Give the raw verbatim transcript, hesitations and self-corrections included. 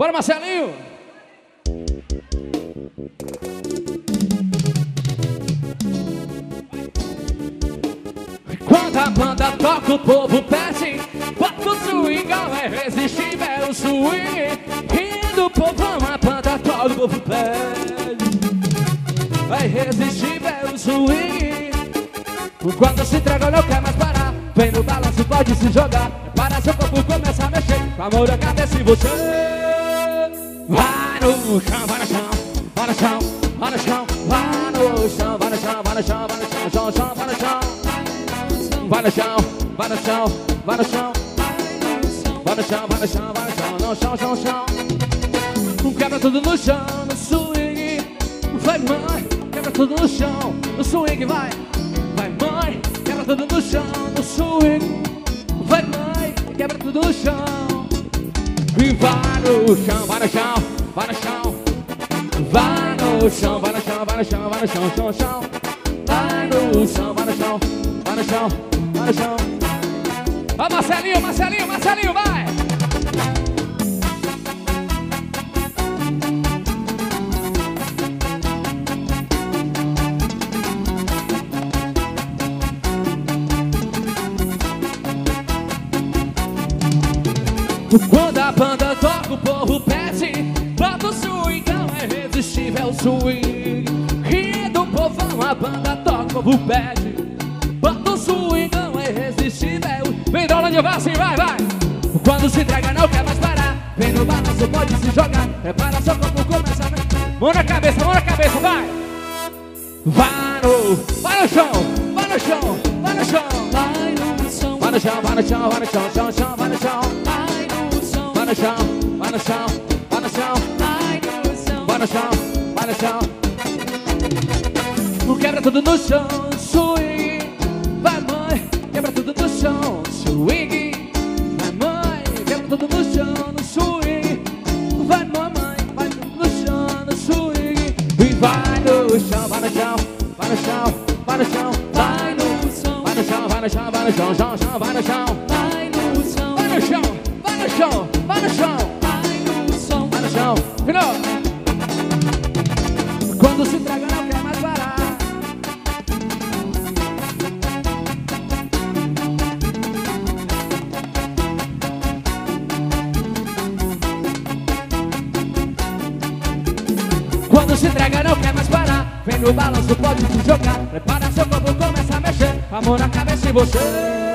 Bora, Marcelinho! Quando a banda toca, o povo pede. Bota o swingão, é irresistível o swing. Rindo o povão, a banda toca, o povo pede. É irresistível o swing. Quando se entrega, não quer mais parar. Vem no balanço, pode se jogar. Para seu corpo, começa a mexer. Com amor na cabeça e você vai no chão, vai no chão, vai no chão, vai no chão, vai no chão, vai no chão, vai no chão, vai no chão, chão, chão, vai no chão. Vai no chão, vai no chão, vai no chão, vai no chão, vai no chão, vai no chão, no chão, chão, chão. Quebra tudo no chão, no swing. Vai, mãe, quebra tudo no chão, no swing, vai. Vai, mãe, quebra tudo no chão, no swing. Vai, mãe, quebra tudo no chão. E vai no chão, vai no chão, vai no chão. Vai no chão, vai no chão, vai no chão, vai no chão, chão, chão. Vai no chão, vai no chão, vai no chão, vai no chão. Ó, Marcelinho, Marcelinho, Marcelinho, vai! Quando a banda toca, o povo pede. Bota o swingão, é irresistível o swing. Rindo o povão, a banda toca, o povo pede. Bota o swingão, é irresistível. Vem da onde vai assim, vai, vai. Quando se entrega, não quer mais parar. Vem no balanço, pode se jogar. Prepara seu corpo, começa a ver. Mão na cabeça, mão na cabeça, vai. Vai no, vai no chão, vai no chão, vai no chão. Vai no chão, vai no chão, vai no chão, vai no chão, chão, chão, vai no chão. Vai no chão, vai no chão, vai no chão, vai no chão, vai no chão. Quebra tudo no chão, swing. Vai, mãe, quebra tudo no chão, swing. Vai, mãe, quebra tudo no chão, no swing. Vai, mamãe, vai tudo no chão, no swing. E vai no chão, vai no chão, vai no chão, vai no chão. Vai no chão, vai no chão, vai no chão, vai no chão, chão, chão, vai no chão. Vai no chão, vai no chão, vai no chão. Vai no chão, vai no chão, vai no chão. Final. Quando se entrega, não quer mais parar. Quando se entrega, não quer mais parar. Vem no balanço, pode se jogar. Prepara seu corpo, começa a mexer. Amor na cabeça e você